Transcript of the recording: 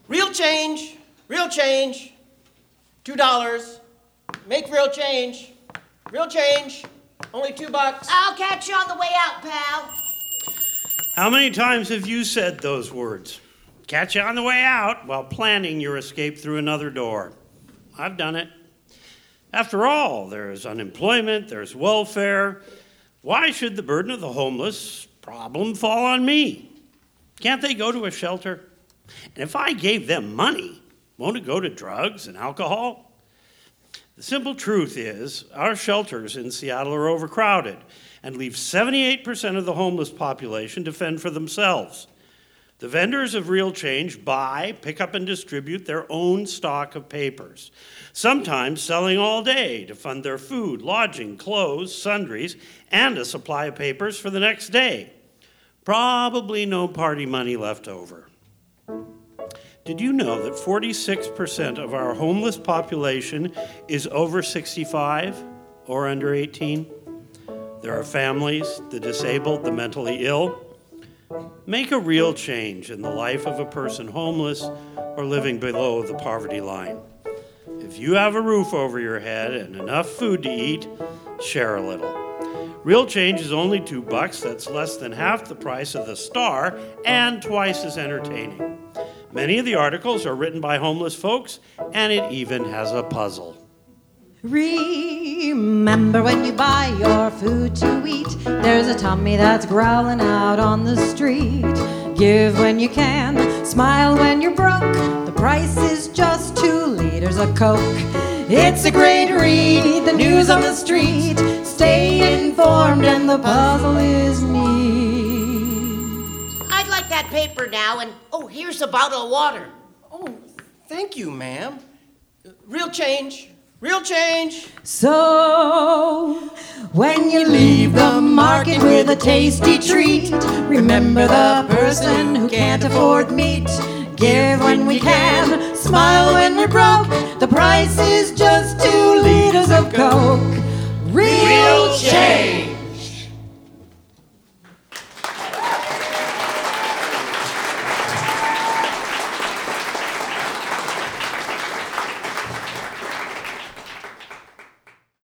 Real change, $2. Make real change, only $2. I'll catch you on the way out, pal. How many times have you said those words? Catch you on the way out while planning your escape through another door. I've done it. After all, there's unemployment, there's welfare. Why should the burden of the homeless problem fall on me? Can't they go to a shelter? And if I gave them money, won't it go to drugs and alcohol? The simple truth is, our shelters in Seattle are overcrowded and leave 78% of the homeless population to fend for themselves. The vendors of Real Change buy, pick up, and distribute their own stock of papers, sometimes selling all day to fund their food, lodging, clothes, sundries, and a supply of papers for the next day. Probably no party money left over. Did you know that 46% of our homeless population is over 65 or under 18? There are families, the disabled, the mentally ill. Make a real change in the life of a person homeless or living below the poverty line. If you have a roof over your head and enough food to eat, share a little. Real change is only $2. That's less than half the price of the Star and twice as entertaining. Many of the articles are written by homeless folks, and it even has a puzzle. Remember when you buy your food to eat, there's a tummy that's growling out on the street. Give when you can, smile when you're broke. The price is just 2 liters of Coke. It's a great read, the news on the street. Stay informed and the puzzle is neat. I'd like that paper now, and here's a bottle of water. Oh, thank you, ma'am. Real change. So, when you leave the market with a tasty treat, remember the person who can't afford meat. Give when we can,